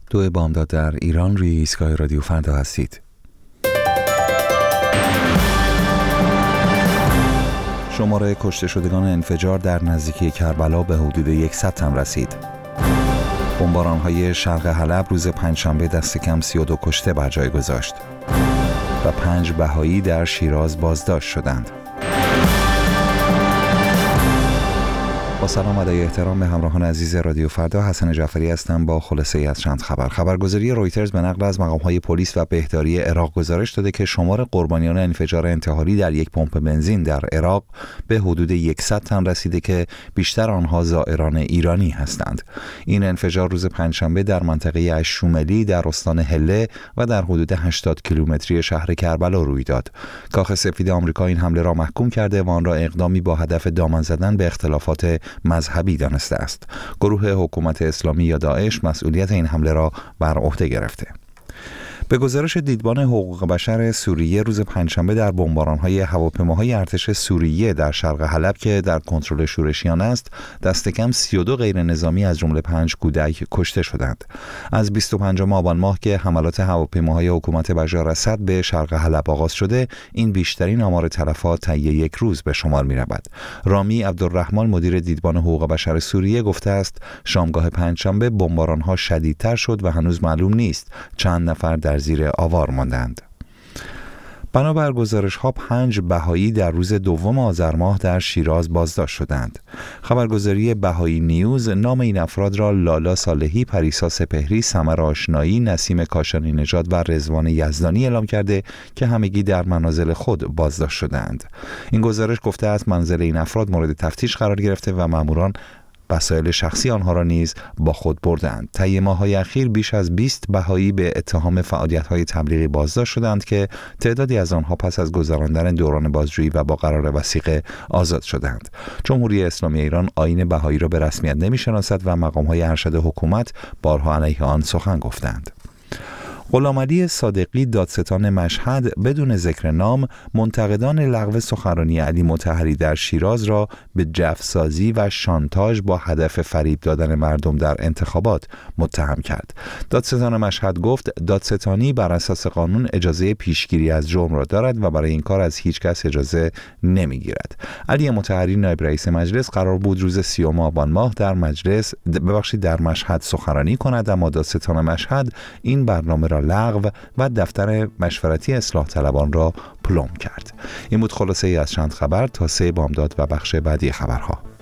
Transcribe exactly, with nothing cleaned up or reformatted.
دو بامداد در ایران روی ایستگاه رادیو فردا هستید. شماره کشته شدگان انفجار در نزدیکی کربلا به حدود صد تن رسید. بمباران‌های شرق حلب روز پنجشنبه دست کم سی و دو کشته بر جای گذاشت و پنج بهایی در شیراز بازداشت شدند. با سلام و احترام به همراهان عزیز رادیو فردا، حسن جعفری هستم با خلاصه از چند خبر. خبرگزاری رویترز به نقل از مقام‌های پلیس و بهداری عراق گزارش داده که شمار قربانیان انفجار انتحاری در یک پمپ بنزین در عراق به حدود صد تن رسیده که بیشتر آنها زائران ایرانی هستند. این انفجار روز پنجشنبه در منطقه الشوملی در استان هله و در حدود هشتاد کیلومتری شهر کربلا روی داد. کاخ سفید آمریکا این حمله را محکوم کرده و آن را اقدامی با هدف دامن زدن به اختلافات مذهبی دانسته است. گروه حکومت اسلامی یا داعش مسئولیت این حمله را بر عهده گرفته. به گزارش دیدبان حقوق بشر سوریه روز پنجشنبه در بمباران‌های هواپیماهای ارتش سوریه در شرق حلب که در کنترل شورشیان است، دست کم سی و دو غیر نظامی از جمله پنج کودک کشته شدند. از بیست و پنجم آبان ماه که حملات هواپیماهای حکومت بشار اسد به شرق حلب آغاز شده، این بیشترین آمار تلفات طی یک روز به شمار می‌رود. رامی عبدالرحمن مدیر دیدبان حقوق بشر سوریه گفته است شامگاه پنجشنبه بمباران‌ها شدیدتر شد و هنوز معلوم نیست چند نفر در زیر آوار ماندند. بنابر گزارش ها پنج بهایی در روز دوم آذر ماه در شیراز بازداشت شدند. خبرگزاری بهایی نیوز نام این افراد را لالا صالحی، پریسا سپهری، سمر آشنایی، نسیم کاشانی نژاد و رضوان یزدانی اعلام کرده که همگی در منازل خود بازداشت شدند. این گزارش گفته است منزل این افراد مورد تفتیش قرار گرفته و ماموران وسایل شخصی آنها را نیز با خود بردند. طی ماه‌های اخیر بیش از بیست بهایی به اتهام فعالیت‌های تبلیغی بازداشت شدند که تعدادی از آنها پس از گذراندن دوران بازجویی و با قرار وثیقه آزاد شدند. جمهوری اسلامی ایران آیین بهایی را به رسمیت نمی‌شناسد و مقام‌های ارشد حکومت بارها علیه آن سخن گفتند. غلامعلی صادقی، دادستان مشهد، بدون ذکر نام منتقدان لغو سخنرانی علی مطهری در شیراز را به جفسازی و شانتاژ با هدف فریب دادن مردم در انتخابات متهم کرد. دادستان مشهد گفت دادستانی بر اساس قانون اجازه پیشگیری از جرم را دارد و برای این کار از هیچ کس اجازه نمیگیرد. علی مطهری نایب رئیس مجلس قرار بود روز سیوم آبان ماه در مجلس ببخشید در مشهد سخنرانی کند، اما دادستان مشهد این برنامه را لغو و دفتر مشورتی اصلاح طلبان را پلم کرد. این بود خلاصه ای از چند خبر. تا سه بامداد و بخش بعدی خبرها.